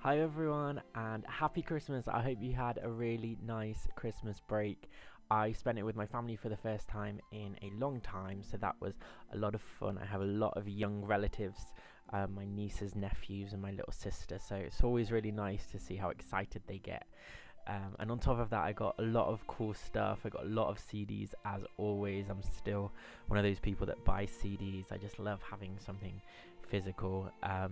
Hi everyone, and happy Christmas. I hope you had a really nice Christmas break. I spent it with my family for the first time in a long time, so that was a lot of fun. I have a lot of young relatives, my nieces, nephews, and my little sister, so it's always really nice to see how excited they get. And on top of that, I got a lot of cool stuff. I got a lot of CDs as always. I'm still one of those people that buy CDs. I just love having something physical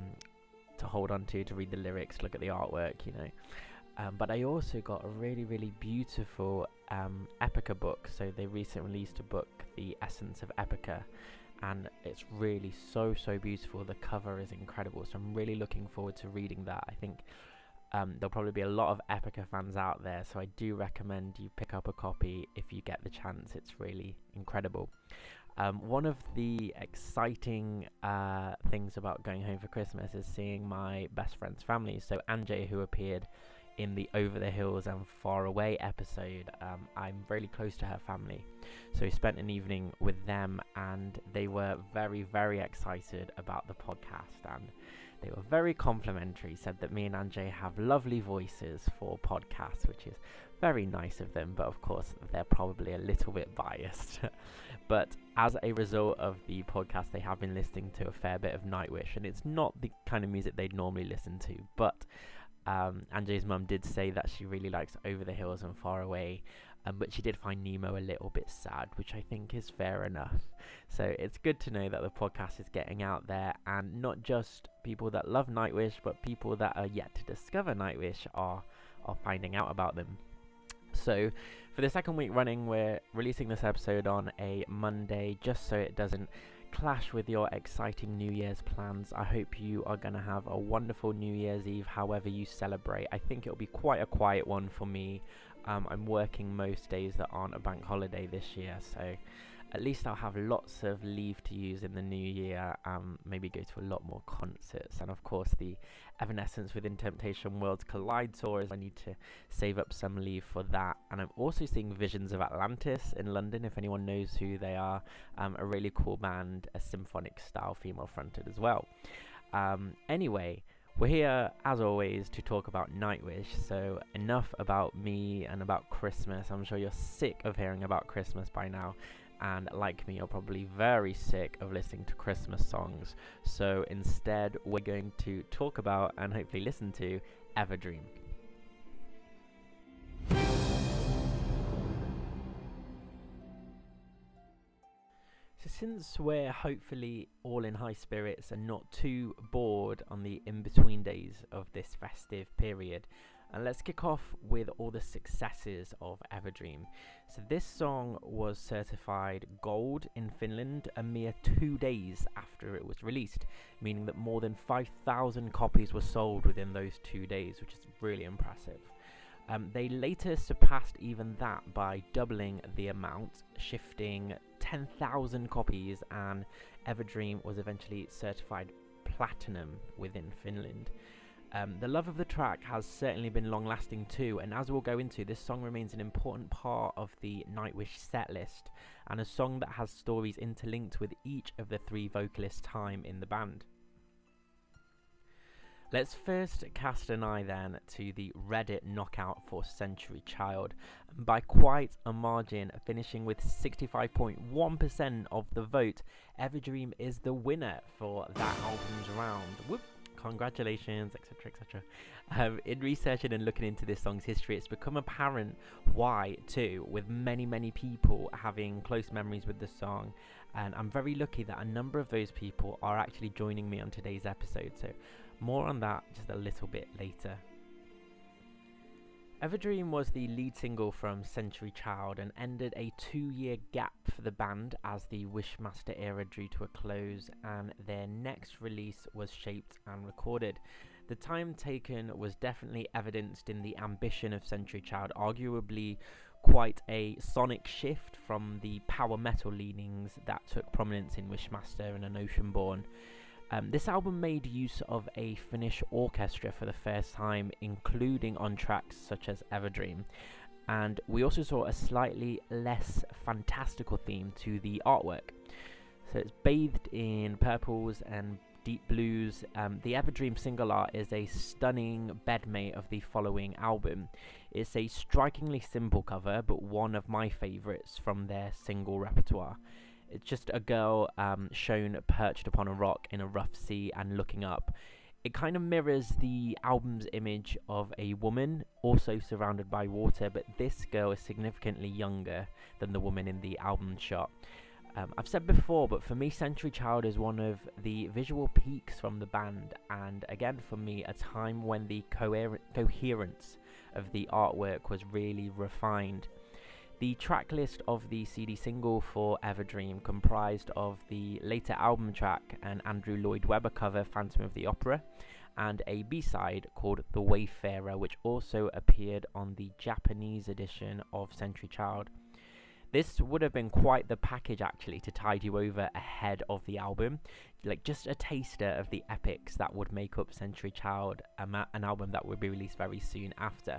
to hold on to read the lyrics, look at the artwork. But I also got a really beautiful Epica book. So they recently released a book, The Essence of Epica, and it's really so beautiful. The cover is incredible, so I'm really looking forward to reading that. I think there'll probably be a lot of Epica fans out there, so I do recommend you pick up a copy if you get the chance. It's really incredible. One of the exciting things about going home for Christmas is seeing my best friend's family. So Anjay, who appeared in the Over the Hills and Far Away episode, I'm really close to her family. So we spent an evening with them, and they were very excited about the podcast, and they were very complimentary, said that me and Anjay have lovely voices for podcasts, which is very nice of them, but of course they're probably a little bit biased. But as a result of the podcast, they have been listening to a fair bit of Nightwish, and it's not the kind of music they'd normally listen to, but Anjay's mum did say that she really likes Over the Hills and Far Away, but she did find Nemo a little bit sad, which I think is fair enough. So it's good to know that the podcast is getting out there, and not just people that love Nightwish, but people that are yet to discover Nightwish are finding out about them. So for the second week running, we're releasing this episode on a Monday, just so it doesn't clash with your exciting New Year's plans. I hope you are going to have a wonderful New Year's Eve, however you celebrate. I think it'll be quite a quiet one for me. I'm working most days that aren't a bank holiday this year, so at least I'll have lots of leave to use in the new year. Maybe go to a lot more concerts, and of course the Evanescence Within Temptation Worlds Collide tours. I need to save up some leave for that. And I'm also seeing Visions of Atlantis in London, if anyone knows who they are. A really cool band, a symphonic style, female fronted as well. Anyway, we're here, as always, to talk about Nightwish, so enough about me and about Christmas. I'm sure you're sick of hearing about Christmas by now, and like me, you're probably very sick of listening to Christmas songs. So instead, we're going to talk about, and hopefully listen to, Everdream. So since we're hopefully all in high spirits and not too bored on the in-between days of this festive period, and let's kick off with all the successes of Everdream. So this song was certified gold in Finland a mere 2 days after it was released, meaning that more than 5,000 copies were sold within those 2 days, which is really impressive. They later surpassed even that by doubling the amount, shifting 10,000 copies, and Everdream was eventually certified platinum within Finland. The love of the track has certainly been long-lasting too, and as we'll go into, this song remains an important part of the Nightwish setlist, and a song that has stories interlinked with each of the three vocalists' time in the band. Let's first cast an eye then to the Reddit knockout for Century Child, by quite a margin, finishing with 65.1% of the vote. Everdream is the winner for that album's round. Whoop! Congratulations, etc. In researching and looking into this song's history, it's become apparent why too, with many people having close memories with the song, and I'm very lucky that a number of those people are actually joining me on today's episode, so more on that just a little bit later. Everdream was the lead single from Century Child and ended a 2-year gap for the band as the Wishmaster era drew to a close, and their next release was shaped and recorded. The time taken was definitely evidenced in the ambition of Century Child, arguably quite a sonic shift from the power metal leanings that took prominence in Wishmaster and An Oceanborn. This album made use of a Finnish orchestra for the first time, including on tracks such as Everdream, and we also saw a slightly less fantastical theme to the artwork. So it's bathed in purples and deep blues. The Everdream single art is a stunning bedmate of the following album. It's a strikingly simple cover, but one of my favourites from their single repertoire. It's just a girl shown perched upon a rock in a rough sea and looking up. It kind of mirrors the album's image of a woman also surrounded by water, but this girl is significantly younger than the woman in the album shot. I've said before, but for me, Century Child is one of the visual peaks from the band, and again, for me, a time when the coherence of the artwork was really refined. The track list of the CD single for Everdream comprised of the later album track, an Andrew Lloyd Webber cover, Phantom of the Opera, and a B-side called The Wayfarer, which also appeared on the Japanese edition of Century Child. This would have been quite the package actually to tide you over ahead of the album, like just a taster of the epics that would make up Century Child, an album that would be released very soon after.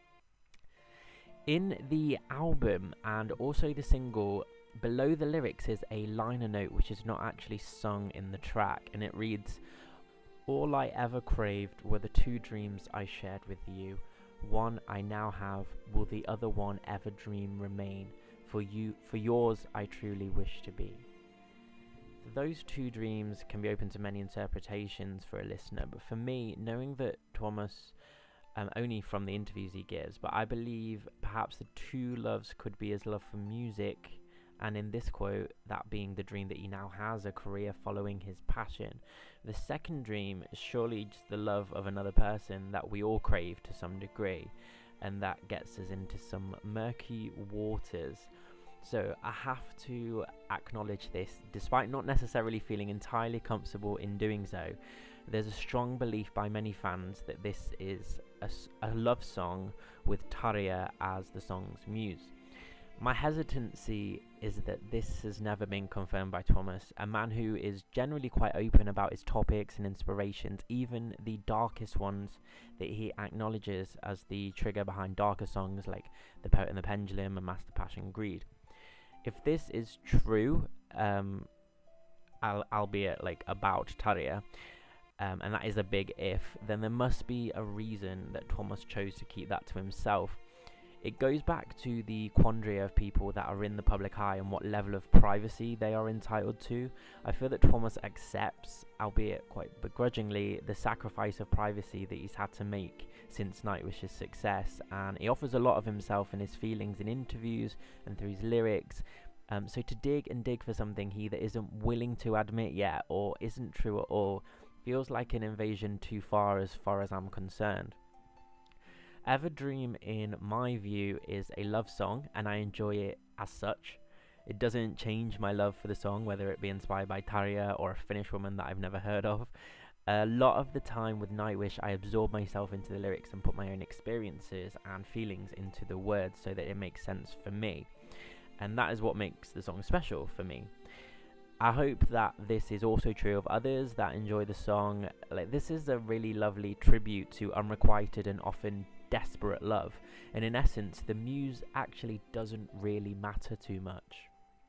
In the album and also the single, below the lyrics is a liner note which is not actually sung in the track, and it reads, "All I ever craved were the two dreams I shared with you. One I now have, will the other one ever dream remain? For yours I truly wish to be." Those two dreams can be open to many interpretations for a listener, but for me, knowing that Thomas, only from the interviews he gives, but I believe perhaps the two loves could be his love for music, and in this quote, that being the dream that he now has a career following his passion. The second dream is surely just the love of another person that we all crave to some degree, and that gets us into some murky waters. So I have to acknowledge this, despite not necessarily feeling entirely comfortable in doing so. There's a strong belief by many fans that this is a love song with Tarja as the song's muse. My hesitancy is that this has never been confirmed by Thomas, a man who is generally quite open about his topics and inspirations, even the darkest ones that he acknowledges as the trigger behind darker songs like The Poet and the Pendulum and Master Passion Greed. If this is true, albeit like about Tarja, and that is a big if, then there must be a reason that Thomas chose to keep that to himself. It goes back to the quandary of people that are in the public eye and what level of privacy they are entitled to. I feel that Thomas accepts, albeit quite begrudgingly, the sacrifice of privacy that he's had to make since Nightwish's success, and he offers a lot of himself and his feelings in interviews and through his lyrics. So to dig for something he either isn't willing to admit yet or isn't true at all feels like an invasion too far as I'm concerned. Everdream, in my view, is a love song, and I enjoy it as such. It doesn't change my love for the song, whether it be inspired by Tarja or a Finnish woman that I've never heard of. A lot of the time with Nightwish, I absorb myself into the lyrics and put my own experiences and feelings into the words so that it makes sense for me. And that is what makes the song special for me. I hope that this is also true of others that enjoy the song. Like, this is a really lovely tribute to unrequited and often desperate love, and in essence the muse actually doesn't really matter too much.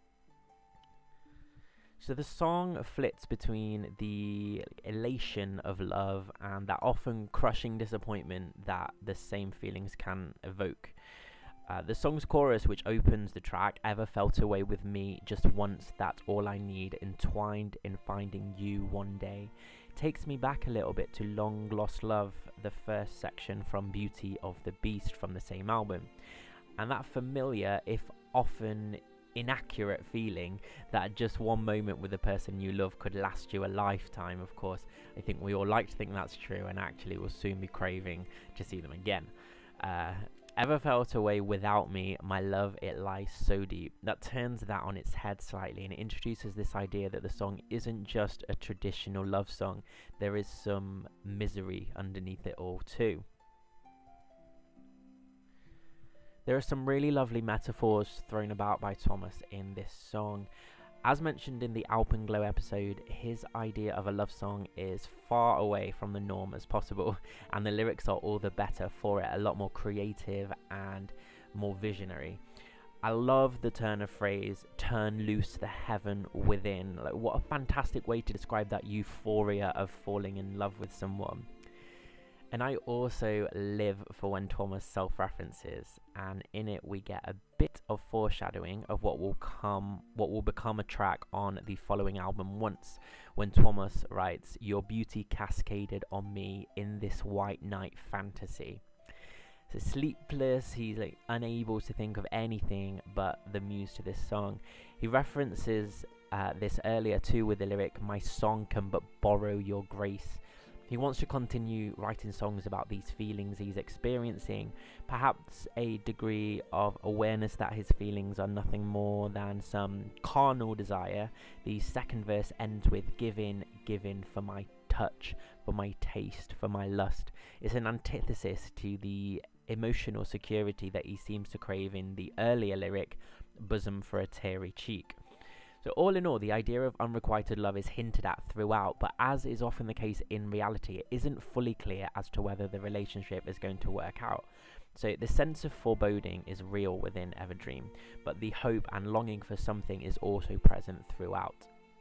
So the song flits between the elation of love and that often crushing disappointment that the same feelings can evoke. The song's chorus, which opens the track, "Ever felt away with me, just once, that's all I need, entwined in finding you one day," takes me back a little bit to Long Lost Love, the first section from Beauty of the Beast from the same album. And that familiar, if often inaccurate feeling that just one moment with the person you love could last you a lifetime. Of course, I think we all like to think that's true, and actually will soon be craving to see them again. Ever felt away without me, my love, it lies so deep. That turns that on its head slightly, and it introduces this idea that the song isn't just a traditional love song. There is some misery underneath it all too. There are some really lovely metaphors thrown about by Thomas in this song. As mentioned in the Alpenglow episode, his idea of a love song is far away from the norm as possible, and the lyrics are all the better for it, a lot more creative and more visionary. I love the turn of phrase, turn loose the heaven within. Like, what a fantastic way to describe that euphoria of falling in love with someone. And I also live for when Thomas self-references, and in it we get a bit of foreshadowing of what will become a track on the following album Once, when Thomas writes, "Your beauty cascaded on me in this white night fantasy." So sleepless, he's like unable to think of anything but the muse to this song. He references this earlier too with the lyric, "My song can but borrow your grace." He wants to continue writing songs about these feelings he's experiencing, perhaps a degree of awareness that his feelings are nothing more than some carnal desire. The second verse ends with, "Giving, giving for my touch, for my taste, for my lust." It's an antithesis to the emotional security that he seems to crave in the earlier lyric, "Bosom for a teary cheek." So all in all, the idea of unrequited love is hinted at throughout, but as is often the case in reality, it isn't fully clear as to whether the relationship is going to work out. So the sense of foreboding is real within Everdream, but the hope and longing for something is also present throughout.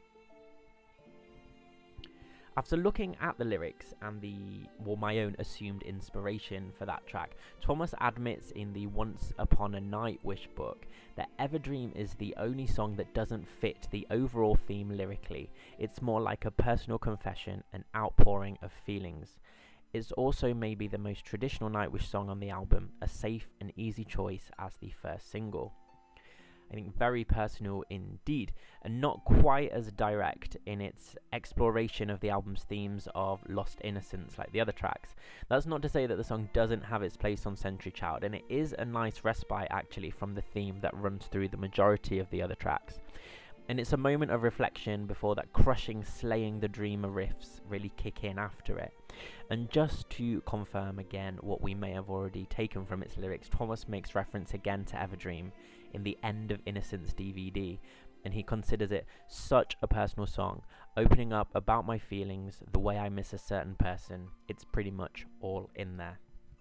After looking at the lyrics and my own assumed inspiration for that track, Thomas admits in the Once Upon a Nightwish book that Everdream is the only song that doesn't fit the overall theme lyrically. It's more like a personal confession, an outpouring of feelings. It's also maybe the most traditional Nightwish song on the album, a safe and easy choice as the first single. I think very personal indeed, and not quite as direct in its exploration of the album's themes of lost innocence like the other tracks. That's not to say that the song doesn't have its place on Century Child, and it is a nice respite actually from the theme that runs through the majority of the other tracks. And it's a moment of reflection before that crushing Slaying the Dreamer riffs really kick in after it. And just to confirm again what we may have already taken from its lyrics, Thomas makes reference again to Everdream in the End of Innocence DVD, and he considers it such a personal song, opening up about my feelings, the way I miss a certain person. It's pretty much all in there.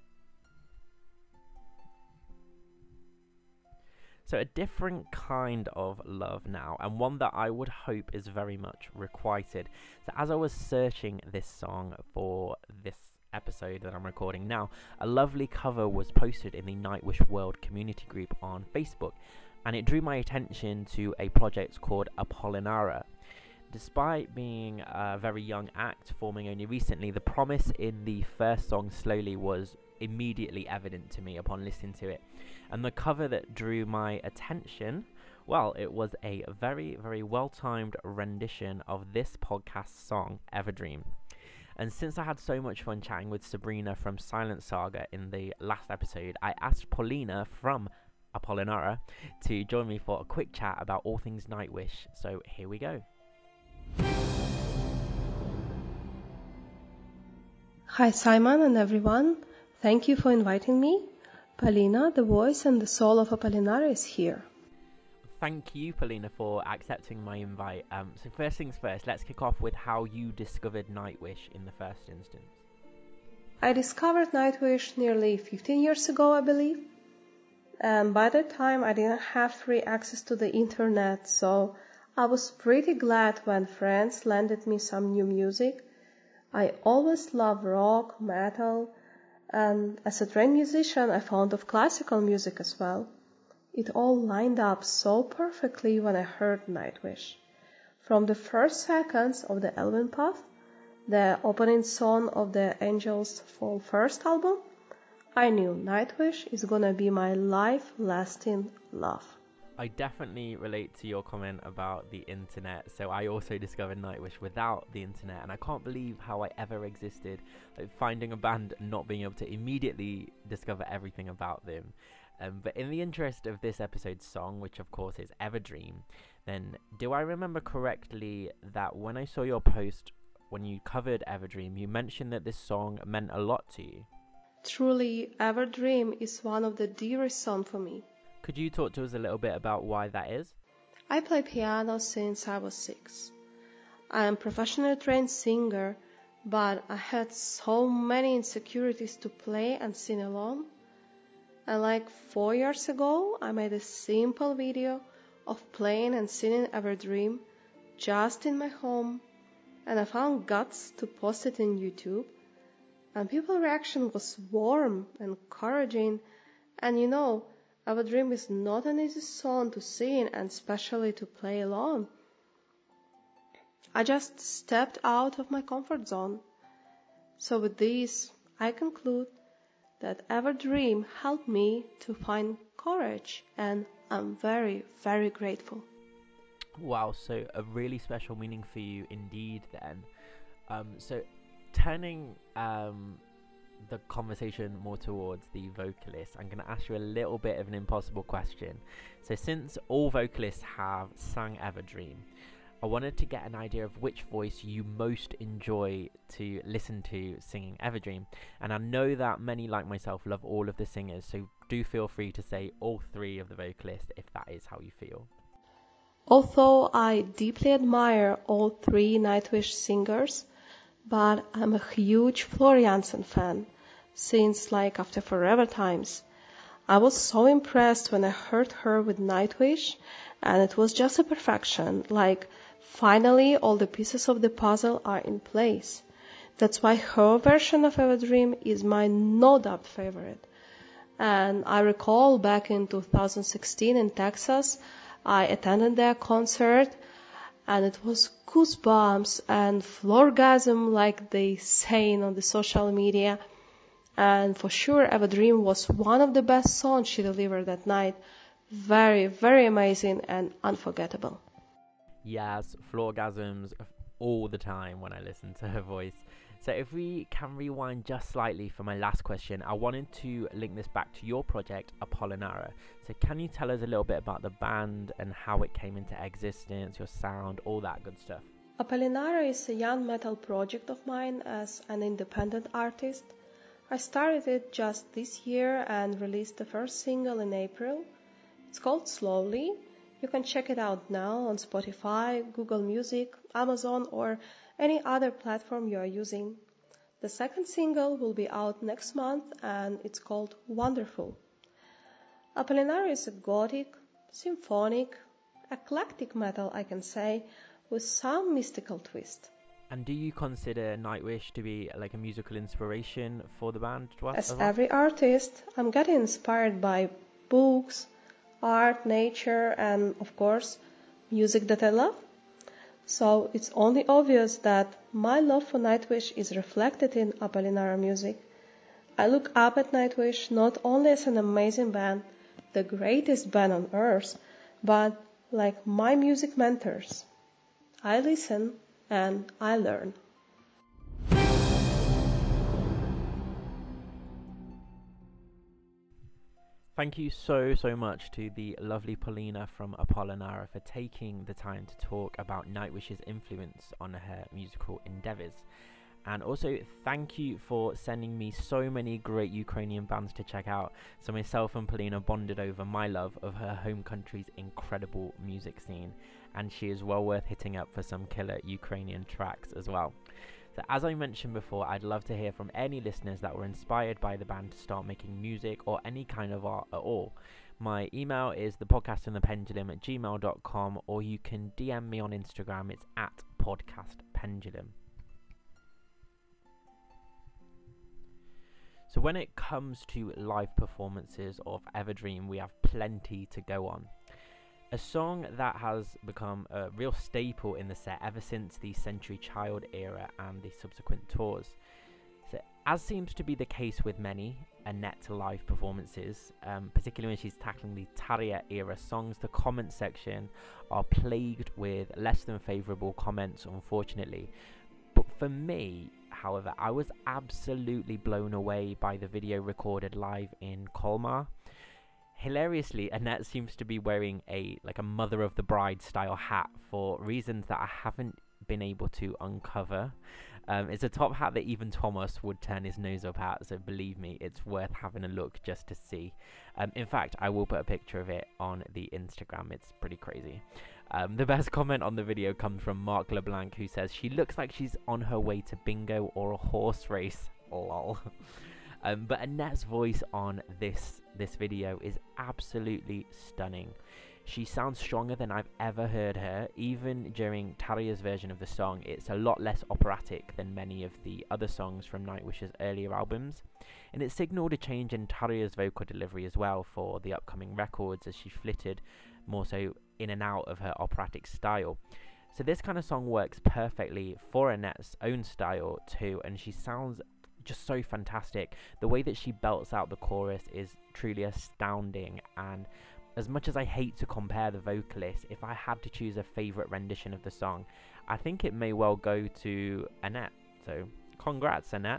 So a different kind of love now, and one that I would hope is very much requited. So as I was searching this song for this episode that I'm recording now, a lovely cover was posted in the Nightwish World community group on Facebook, and it drew my attention to a project called Apollinara. Despite being a very young act, forming only recently, the promise in the first song, Slowly, was immediately evident to me upon listening to it. And the cover that drew my attention, well, it was a very, very well-timed rendition of this podcast song, Everdream. And since I had so much fun chatting with Sabrina from Silent Saga in the last episode, I asked Paulina from Apollinara to join me for a quick chat about all things Nightwish. So here we go. Hi Simon and everyone, thank you for inviting me. Paulina, the voice and the soul of Apollinara, is here. Thank you, Paulina, for accepting my invite. So first things first, let's kick off with how you discovered Nightwish in the first instance. I discovered Nightwish nearly 15 years ago, I believe. And by that time I didn't have free access to the internet, so I was pretty glad when friends lended me some new music. I always loved rock, metal, and as a trained musician I found of classical music as well. It all lined up so perfectly when I heard Nightwish. From the first seconds of the Elven Path, the opening song of the Angels Fall first album, I knew Nightwish is gonna be my life-lasting love. I definitely relate to your comment about the internet. So I also discovered Nightwish without the internet, and I can't believe how I ever existed, like finding a band and not being able to immediately discover everything about them. But in the interest of this episode's song, which of course is Everdream, then do I remember correctly that when I saw your post when you covered Everdream, you mentioned that this song meant a lot to you? Truly, Everdream is one of the dearest songs for me. Could you talk to us a little bit about why that is? I play piano since I was 6. I am a professionally trained singer, but I had so many insecurities to play and sing alone. And like 4 years ago, I made a simple video of playing and singing Everdream just in my home, and I found guts to post it in YouTube. And people's reaction was warm, encouraging, and Everdream is not an easy song to sing and especially to play alone. I just stepped out of my comfort zone. So with this, I conclude that Everdream helped me to find courage, and I'm very, very grateful. Wow, so a really special meaning for you indeed then. So turning the conversation more towards the vocalist, I'm going to ask you a little bit of an impossible question. So since all vocalists have sung Everdream, I wanted to get an idea of which voice you most enjoy to listen to singing Everdream. And I know that many like myself love all of the singers, so do feel free to say all three of the vocalists if that is how you feel. Although I deeply admire all three Nightwish singers, but I'm a huge Floor Jansen fan, since after forever times. I was so impressed when I heard her with Nightwish, and it was just a perfection, finally all the pieces of the puzzle are in place. That's why her version of Everdream is my no doubt favorite. And I recall back in 2016 in Texas, I attended their concert, and it was goosebumps and floorgasm like they saying on the social media. And for sure, Everdream was one of the best songs she delivered that night. Very, very amazing and unforgettable. Yes, floorgasms all the time when I listen to her voice. So if we can rewind just slightly for my last question, I wanted to link this back to your project, Apollinara. So can you tell us a little bit about the band and how it came into existence, your sound, all that good stuff? Apollinara is a young metal project of mine as an independent artist. I started it just this year and released the first single in April. It's called Slowly. You can check it out now on Spotify, Google Music, Amazon, or any other platform you are using. The second single will be out next month and it's called Wonderful. Apollinara is a gothic, symphonic, eclectic metal, I can say, with some mystical twist. And do you consider Nightwish to be a musical inspiration for the band? As every artist, I'm getting inspired by books, art, nature, and of course, music that I love. So it's only obvious that my love for Nightwish is reflected in Apollinara music. I look up at Nightwish not only as an amazing band, the greatest band on earth, but like my music mentors. I listen and I learn. Thank you so much to the lovely Paulina from Apollinara for taking the time to talk about Nightwish's influence on her musical endeavours. And also thank you for sending me so many great Ukrainian bands to check out. So myself and Paulina bonded over my love of her home country's incredible music scene, and she is well worth hitting up for some killer Ukrainian tracks as well. So as I mentioned before, I'd love to hear from any listeners that were inspired by the band to start making music or any kind of art at all. My email is thepodcastandthependulum@gmail.com, or you can DM me on Instagram. It's @podcastpendulum. So when it comes to live performances of Everdream, we have plenty to go on. A song that has become a real staple in the set ever since the Century Child era and the subsequent tours. So, as seems to be the case with many Annette live performances, particularly when she's tackling the Tarja era songs, the comment section are plagued with less than favourable comments, unfortunately. But for me, however, I was absolutely blown away by the video recorded live in Colmar. Hilariously, Annette seems to be wearing a Mother of the Bride style hat for reasons that I haven't been able to uncover. It's a top hat that even Thomas would turn his nose up at, so believe me, it's worth having a look just to see. In fact, I will put a picture of it on the Instagram. It's pretty crazy. The best comment on the video comes from Mark LeBlanc, who says, "She looks like she's on her way to bingo or a horse race." Lol. But Annette's voice on this this video is absolutely stunning. She sounds stronger than I've ever heard her. Even during Tarja's version of the song, it's a lot less operatic than many of the other songs from Nightwish's earlier albums. And it signalled a change in Tarja's vocal delivery as well for the upcoming records, as she flitted more so in and out of her operatic style. So this kind of song works perfectly for Annette's own style too, and she sounds just so fantastic. The way that she belts out the chorus is truly astounding, and as much as I hate to compare the vocalists, if I had to choose a favourite rendition of the song, I think it may well go to Annette. So, congrats, Annette.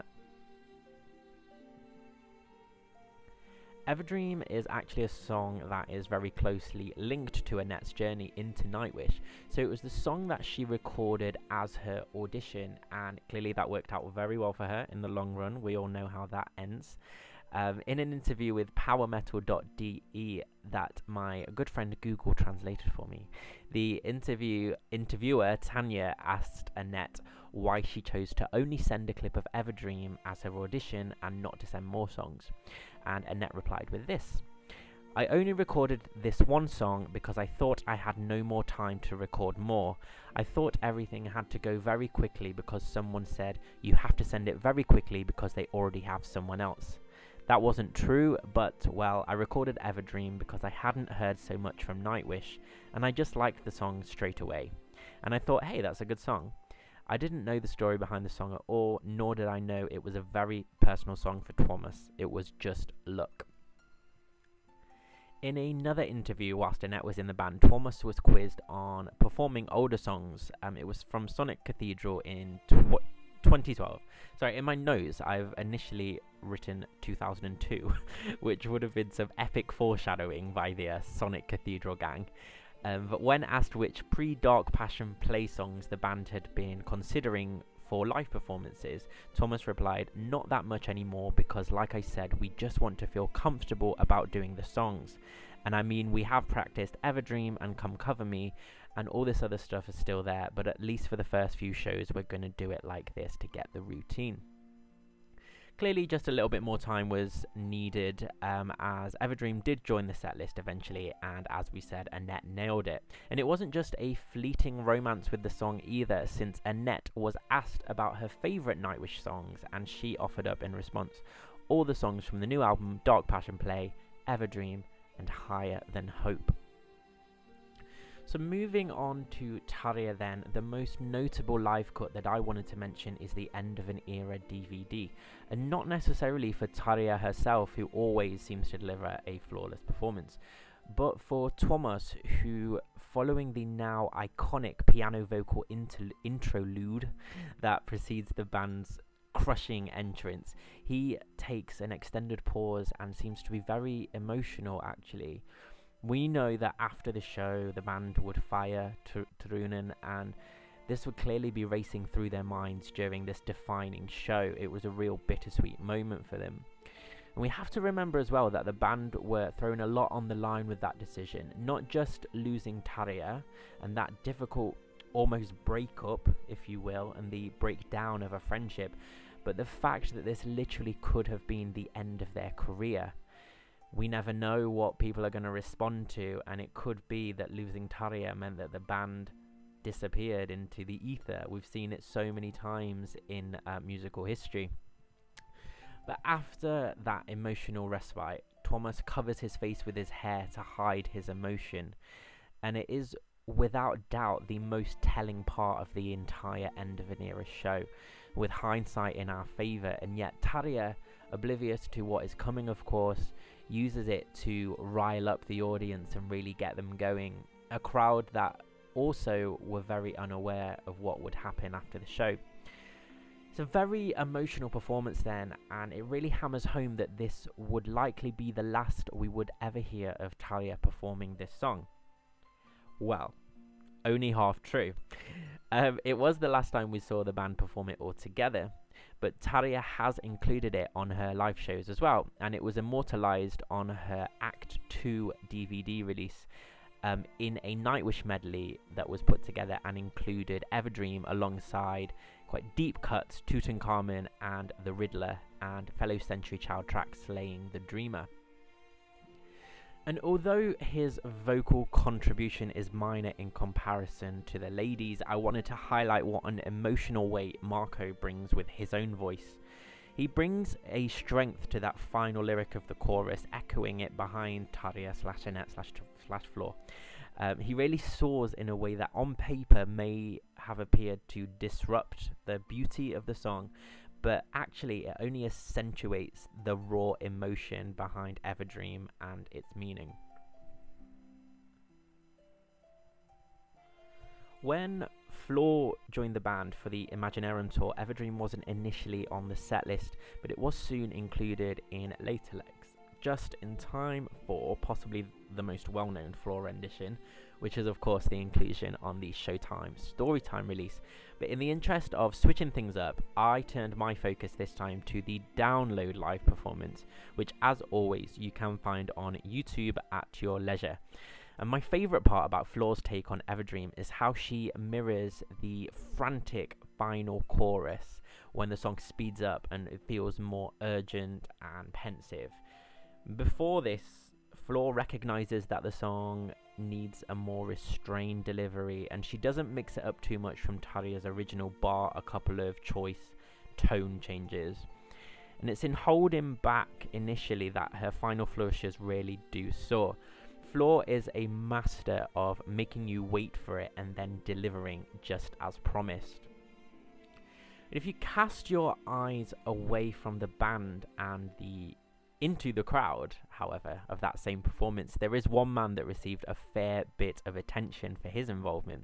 Everdream is actually a song that is very closely linked to Annette's journey into Nightwish. So it was the song that she recorded as her audition, and clearly that worked out very well for her in the long run. We all know how that ends. In an interview with powermetal.de that my good friend Google translated for me, the interviewer Tanya asked Annette why she chose to only send a clip of Everdream as her audition and not to send more songs, and Annette replied with this: "I only recorded this one song because I thought I had no more time to record more. I thought everything had to go very quickly because someone said you have to send it very quickly because they already have someone else. That wasn't true, but, well, I recorded Everdream because I hadn't heard so much from Nightwish, and I just liked the song straight away. And I thought, hey, that's a good song. I didn't know the story behind the song at all, nor did I know it was a very personal song for Thomas. It was just luck." In another interview whilst Annette was in the band, Thomas was quizzed on performing older songs. It was from Sonic Cathedral in 2012. Sorry, in my notes, I've initially written 2002, which would have been some epic foreshadowing by the Sonic Cathedral gang. But when asked which pre-Dark Passion Play songs the band had been considering for live performances, Thomas replied, "Not that much anymore, because like I said, we just want to feel comfortable about doing the songs. And I mean, we have practiced Everdream and Come Cover Me, and all this other stuff is still there, but at least for the first few shows, we're going to do it like this to get the routine." Clearly, just a little bit more time was needed, as Everdream did join the setlist eventually, and as we said, Annette nailed it. And it wasn't just a fleeting romance with the song either, since Annette was asked about her favourite Nightwish songs, and she offered up in response all the songs from the new album Dark Passion Play, Everdream, and Higher Than Hope. So moving on to Tarja then, the most notable live cut that I wanted to mention is the End of an Era DVD, and not necessarily for Tarja herself, who always seems to deliver a flawless performance, but for Thomas, who, following the now iconic piano vocal interlude that precedes the band's crushing entrance, he takes an extended pause and seems to be very emotional actually. We know that after the show, the band would fire Turunen, and this would clearly be racing through their minds during this defining show. It was a real bittersweet moment for them. And we have to remember as well that the band were throwing a lot on the line with that decision, not just losing Tarja and that difficult almost breakup, if you will, and the breakdown of a friendship, but the fact that this literally could have been the end of their career. We never know what people are going to respond to, and it could be that losing Tarja meant that the band disappeared into the ether. We've seen it so many times in musical history. But after that emotional respite, Thomas covers his face with his hair to hide his emotion, and it is without doubt the most telling part of the entire End of an Era show, with hindsight in our favour. And yet Tarja, oblivious to what is coming of course, uses it to rile up the audience and really get them going. A crowd that also were very unaware of what would happen after the show. It's a very emotional performance then, and it really hammers home that this would likely be the last we would ever hear of Tarja performing this song. Well, only half true. It was the last time we saw the band perform it all together, but Tarja has included it on her live shows as well, and it was immortalised on her Act 2 DVD release in a Nightwish medley that was put together and included Everdream alongside quite deep cuts, Tutankhamun and The Riddler, and fellow Century Child track Slaying the Dreamer. And although his vocal contribution is minor in comparison to the ladies, I wanted to highlight what an emotional weight Marco brings with his own voice. He brings a strength to that final lyric of the chorus, echoing it behind Tarja/Annette/Floor. He really soars in a way that on paper may have appeared to disrupt the beauty of the song, but actually it only accentuates the raw emotion behind Everdream and its meaning. When Floor joined the band for the Imaginarium tour, Everdream wasn't initially on the set list, but it was soon included in later legs, just in time for possibly the most well-known Floor rendition, which is of course the inclusion on the Showtime Storytime release. But in the interest of switching things up, I turned my focus this time to the Download live performance, which as always you can find on YouTube at your leisure. And my favourite part about Floor's take on Everdream is how she mirrors the frantic final chorus when the song speeds up and it feels more urgent and pensive. Before this, Floor recognises that the song needs a more restrained delivery, and she doesn't mix it up too much from Tarja's original, bar a couple of choice tone changes. And it's in holding back initially that her final flourishes really do soar. Floor is a master of making you wait for it and then delivering just as promised. But if you cast your eyes away from the band and into the crowd, however, of that same performance, there is one man that received a fair bit of attention for his involvement.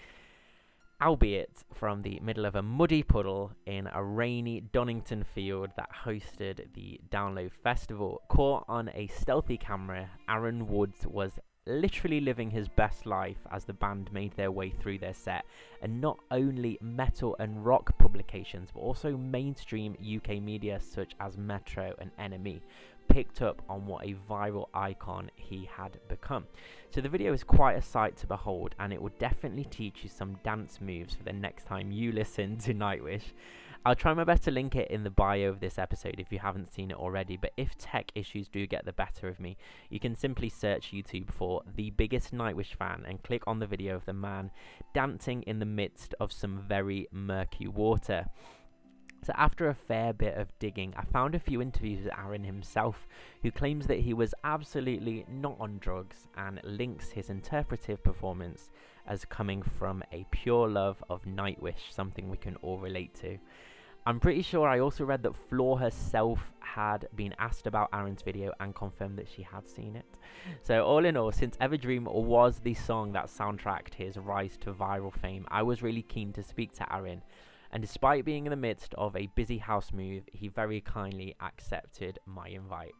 Albeit from the middle of a muddy puddle in a rainy Donington field that hosted the Download Festival, caught on a stealthy camera, Aaron Woods was literally living his best life as the band made their way through their set, and not only metal and rock publications but also mainstream UK media such as Metro and NME picked up on what a viral icon he had become. So the video is quite a sight to behold, and it will definitely teach you some dance moves for the next time you listen to Nightwish. I'll try my best to link it in the bio of this episode if you haven't seen it already, but if tech issues do get the better of me, you can simply search YouTube for The Biggest Nightwish Fan and click on the video of the man dancing in the midst of some very murky water. So after a fair bit of digging, I found a few interviews with Aaron himself, who claims that he was absolutely not on drugs and links his interpretive performance as coming from a pure love of Nightwish, something we can all relate to. I'm pretty sure I also read that Floor herself had been asked about Aaron's video and confirmed that she had seen it. So all in all, since Everdream was the song that soundtracked his rise to viral fame, I was really keen to speak to Aaron. And despite being in the midst of a busy house move, he very kindly accepted my invite.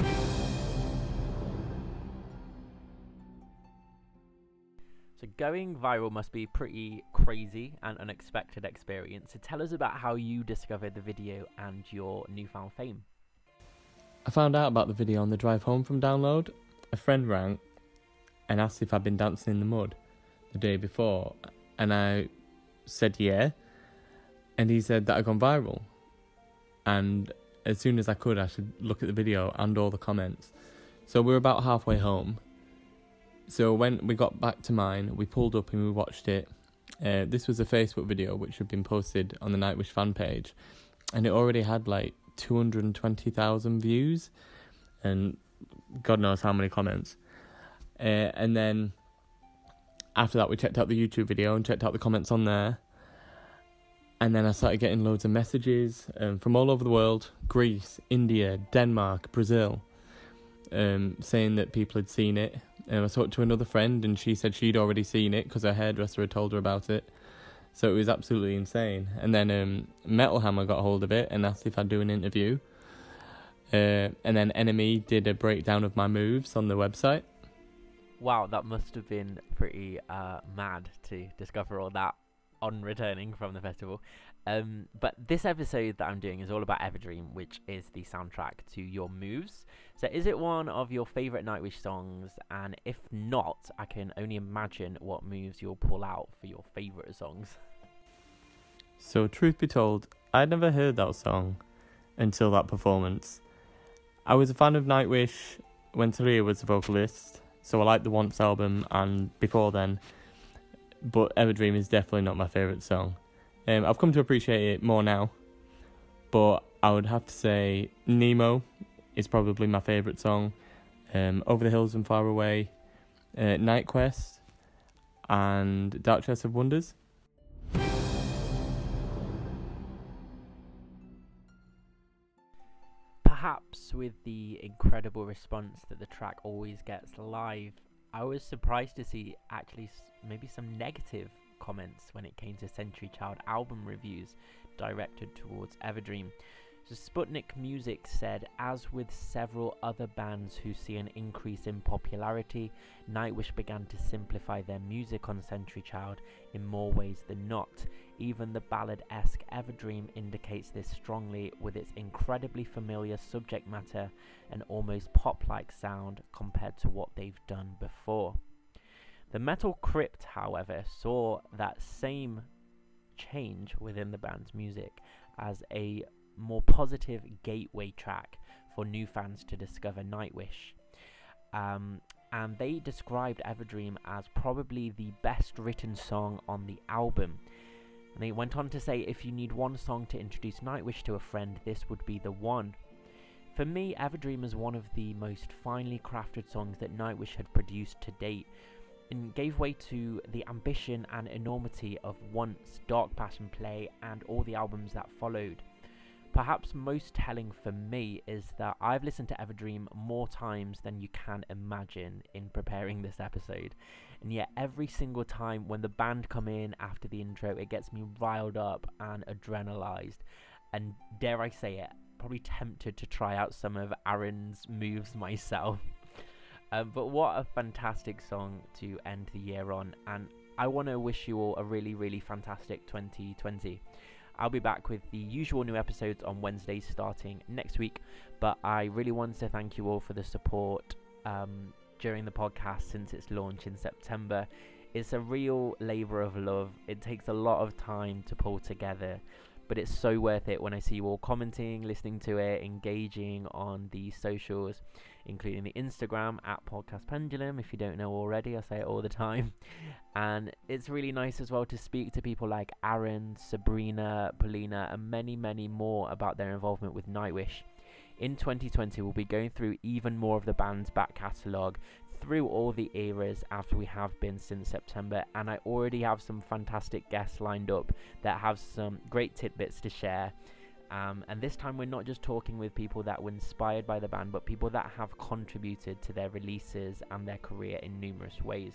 So going viral must be a pretty crazy and unexpected experience. So tell us about how you discovered the video and your newfound fame. I found out about the video on the drive home from Download. A friend rang and asked if I'd been dancing in the mud the day before, and I said yeah. And he said that I'd gone viral. And as soon as I could, I should look at the video and all the comments. So we were about halfway home. So when we got back to mine, we pulled up and we watched it. This was a Facebook video which had been posted on the Nightwish fan page. And it already had like 220,000 views. And God knows how many comments. And then after that, we checked out the YouTube video and checked out the comments on there. And then I started getting loads of messages from all over the world, Greece, India, Denmark, Brazil, saying that people had seen it. I talked to another friend and she said she'd already seen it because her hairdresser had told her about it. So it was absolutely insane. And then Metal Hammer got hold of it and asked if I'd do an interview. And then NME did a breakdown of my moves on the website. Wow, that must have been pretty mad to discover all that on returning from the festival. But this episode that I'm doing is all about Everdream, which is the soundtrack to your moves. So is it one of your favourite Nightwish songs? And if not, I can only imagine what moves you'll pull out for your favourite songs. So truth be told, I'd never heard that song until that performance. I was a fan of Nightwish when Thalia was the vocalist, so I liked the Once album and before then, but Everdream is definitely not my favourite song. I've come to appreciate it more now, but I would have to say Nemo is probably my favourite song. Over the Hills and Far Away, Night Quest, and Dark Chest of Wonders. Perhaps with the incredible response that the track always gets live, I was surprised to see actually maybe some negative comments when it came to Century Child album reviews directed towards Everdream. So Sputnik Music said, as with several other bands who see an increase in popularity, Nightwish began to simplify their music on Century Child in more ways than not. Even the ballad-esque Everdream indicates this strongly with its incredibly familiar subject matter and almost pop-like sound compared to what they've done before. The Metal Crypt, however, saw that same change within the band's music as a more positive gateway track for new fans to discover Nightwish. And they described Everdream as probably the best written song on the album. And they went on to say, if you need one song to introduce Nightwish to a friend, this would be the one. For me, Everdream is one of the most finely crafted songs that Nightwish had produced to date, and gave way to the ambition and enormity of Once, Dark Passion Play, and all the albums that followed. Perhaps most telling for me is that I've listened to Everdream more times than you can imagine in preparing this episode, and yet every single time when the band come in after the intro, it gets me riled up and adrenalized, and dare I say it, probably tempted to try out some of Aaron's moves myself. But what a fantastic song to end the year on, and I want to wish you all a really, really fantastic 2020. I'll be back with the usual new episodes on Wednesdays starting next week, but I really wanted to thank you all for the support during the podcast since its launch in September. It's a real labour of love. It takes a lot of time to pull together, but it's so worth it when I see you all commenting, listening to it, engaging on the socials, including the Instagram at Podcast Pendulum. If you don't know already, I say it all the time. And it's really nice as well to speak to people like Aaron, Sabrina, Paulina, and many, many more about their involvement with Nightwish. In 2020, we'll be going through even more of the band's back catalogue, through all the eras after we have been since September, and I already have some fantastic guests lined up that have some great tidbits to share. And this time we're not just talking with people that were inspired by the band, but people that have contributed to their releases and their career in numerous ways.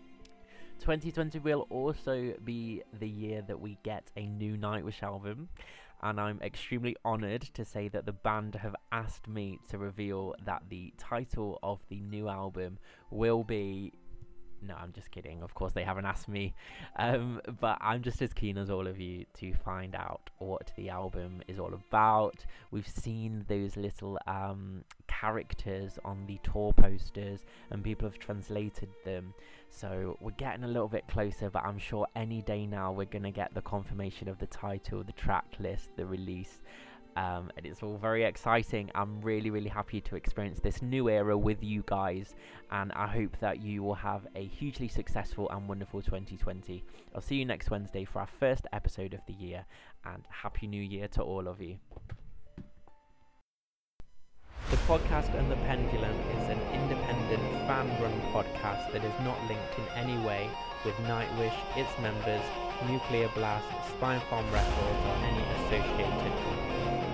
2020 will also be the year that we get a new Nightwish album, and I'm extremely honoured to say that the band have asked me to reveal that the title of the new album will be... No, I'm just kidding. Of course, they haven't asked me. But I'm just as keen as all of you to find out what the album is all about. We've seen those little characters on the tour posters, and people have translated them. So we're getting a little bit closer, but I'm sure any day now we're going to get the confirmation of the title, the track list, the release. And it's all very exciting. I'm really, really happy to experience this new era with you guys, and I hope that you will have a hugely successful and wonderful 2020. I'll see you next Wednesday for our first episode of the year, and Happy New Year to all of you. The Podcast and the Pendulum is an independent, fan-run podcast that is not linked in any way with Nightwish, its members, Nuclear Blast, Spinefarm Records, or any associated company.